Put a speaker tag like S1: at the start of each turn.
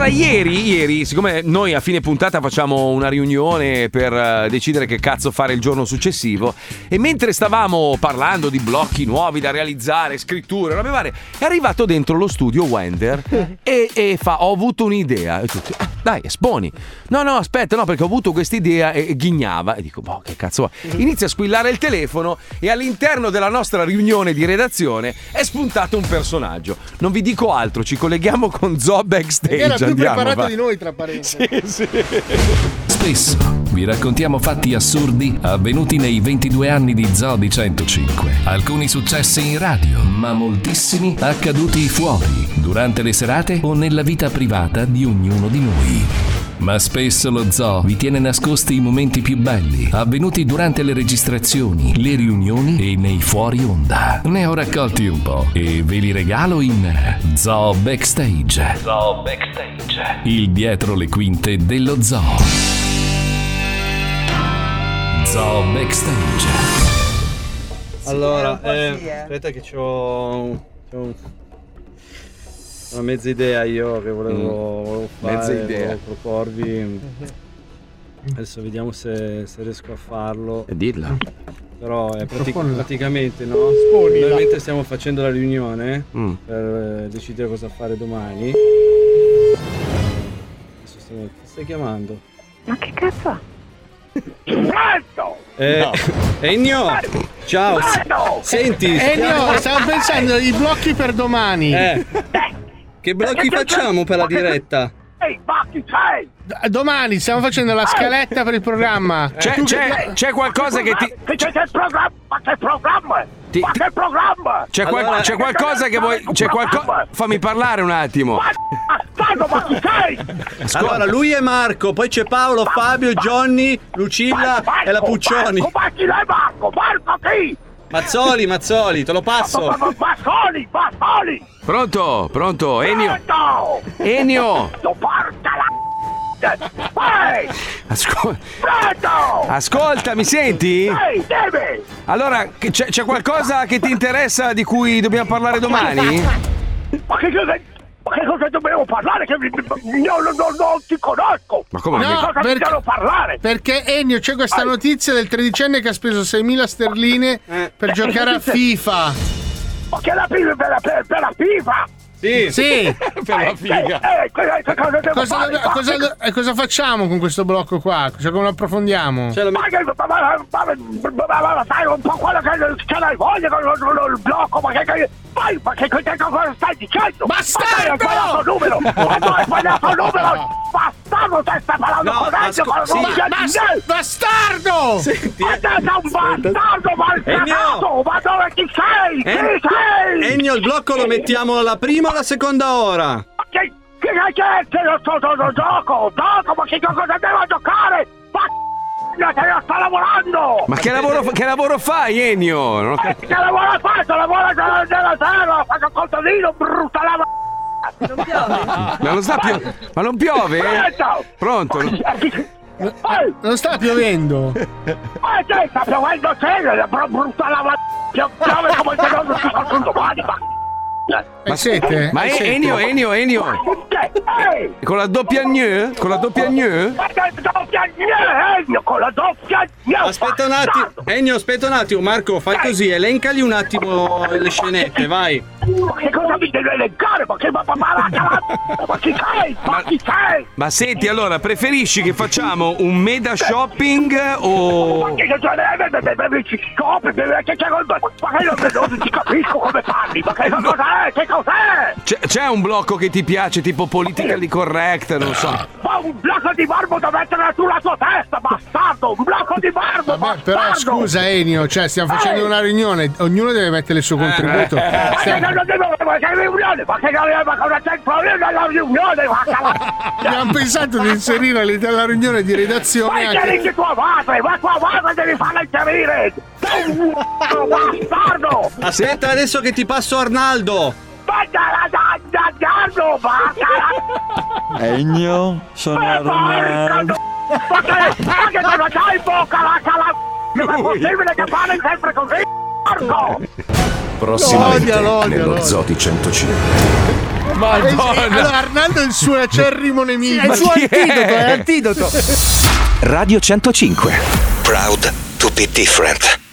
S1: Allora, ieri, siccome noi a fine puntata facciamo una riunione per decidere che cazzo fare il giorno successivo, e mentre stavamo parlando di blocchi nuovi da realizzare, scritture, robe varie, è arrivato dentro lo studio Wender e fa: ho avuto un'idea. E tutti: dai, esponi. No, aspetta, no, perché ho avuto questa idea, e ghignava. E dico: boh, che cazzo va? Inizia a squillare il telefono e all'interno della nostra riunione di redazione è spuntato un personaggio. Non vi dico altro, ci colleghiamo con Zoo Backstage.
S2: Era più
S1: Andiamo,
S2: preparato
S1: va.
S2: di noi, tra parentesi.
S1: Sì.
S3: Spesso vi raccontiamo fatti assurdi avvenuti nei 22 anni di Zoo di 105. Alcuni successi in radio, ma moltissimi accaduti fuori, durante le serate o nella vita privata di ognuno di noi. Ma spesso lo Zoo vi tiene nascosti i momenti più belli, avvenuti durante le registrazioni, le riunioni e nei fuori onda. Ne ho raccolti un po' e ve li regalo in Zoo Backstage. Zoo Backstage. Il dietro le quinte dello Zoo. Zoo Backstage.
S4: Allora, aspetta che c'ho una mezza idea io che volevo fare,
S1: mezza idea.
S4: volevo proporvi. Adesso vediamo se riesco a farlo.
S1: E dirla.
S4: Però è praticamente, no?
S2: Sponila.
S4: Noi mentre stiamo facendo la riunione per decidere cosa fare domani. Adesso ti stai chiamando?
S5: Ma che cazzo ha?
S4: Ennio! Ciao! Senti!
S2: Ennio, stavo pensando ai blocchi per domani.
S4: Che blocchi facciamo per la diretta?
S5: Ehi, Bacchi, sei!
S2: Domani stiamo facendo la scaletta per il programma.
S1: C'è qualcosa che ti.
S5: C'è il programma! Ma che programma? Ma che programma?
S1: C'è qualcosa che vuoi. C'è qualcosa. Fammi parlare un attimo.
S5: Bastardo, ma chi sei?
S4: Allora, lui è Marco, poi c'è Paolo, Fabio, Johnny, Lucilla e la Puccioni.
S5: Ma chi è Marco? Marco chi?
S4: Mazzoli, te lo passo.
S5: Bastoli!
S1: Pronto, Ennio. Ennio.
S5: Porca la... Ehi!
S1: Ascolta, mi senti?
S5: Ehi, devi!
S1: Allora, c'è qualcosa che ti interessa di cui dobbiamo parlare domani?
S5: Ma che cosa dobbiamo parlare? Che non ti conosco!
S1: Ma come?
S2: No,
S5: Cosa dobbiamo parlare?
S2: Perché Ennio c'è questa notizia del tredicenne che ha speso 6.000 sterline per giocare a FIFA.
S5: Ma che la per la FIFA?
S2: Sì.
S1: Per la figa.
S5: Cosa devo fare?
S2: Cosa facciamo con questo blocco qua? Cioè, come lo approfondiamo?
S5: Ma sai un po' quello che l'hai voglia con il blocco, ma che cosa stai dicendo?
S2: Bastardo!
S5: Ma hai numero! Ma hai sbagliato il numero! Bastardo, te stai parlando con
S2: Bastardo!
S4: Senti,
S5: Ma sei un bastardo, malcagato! Ma dove chi sei? Chi sei?
S4: Ennio, il blocco lo mettiamo alla prima o alla seconda ora?
S5: Ma che gioco? Ma che cosa devo giocare? Io sto lavorando!
S1: Ma che lavoro fai, Ennio?
S5: Che lavoro faccio? Lavoro nella terra! Faccio contadino, brutta lava!
S6: Non piove?
S1: Ma non piove? Pronto?
S2: Non sta piovendo.
S5: Ma che sta piovendo c'è? Brutta lava! Piove come se non si fa domani!
S2: Ma siete?
S1: Ma Ennio? Con la doppia gnö?
S5: Con la doppia gnö?
S4: Aspetta un attimo, Ennio, aspetta un attimo, Marco, fai così, elencali un attimo le scenette, vai.
S5: Ma che cosa mi devi elencare? Ma chi sei? Ma chi sei?
S1: Ma senti, allora, preferisci che facciamo un meda shopping o...
S5: Ma che non ti capisco come parli? Ma che cos'è? Che cos'è?
S1: C'è un blocco che ti piace, tipo politically correct, non so.
S5: Ma un blocco di marmo da mettere sulla tua testa, bastardo! Un blocco di marmo,
S2: Vabbè, però scusa Ennio, cioè stiamo facendo una riunione, ognuno deve mettere il suo contributo.
S5: Ma che non devo fare riunione? Ma che cosa c'è il problema della riunione?
S2: Abbiamo pensato di inserire all'interno della riunione di redazione
S5: Ma inserisci tua madre, devi farla inserire! Bastardo!
S4: Aspetta adesso che ti passo Arnaldo.
S7: Ennio, sono Arnaldo.
S5: Ma che cosa c'hai in bocca la cala? Ma è possibile che parli sempre così? Porco!
S3: Prossimamente nello Zoo di 105.
S1: Madonna.
S2: Allora, Arnaldo è il suo acerrimo nemico.
S8: È il suo antidoto, è l'antidoto.
S9: Radio 105. Proud to be different.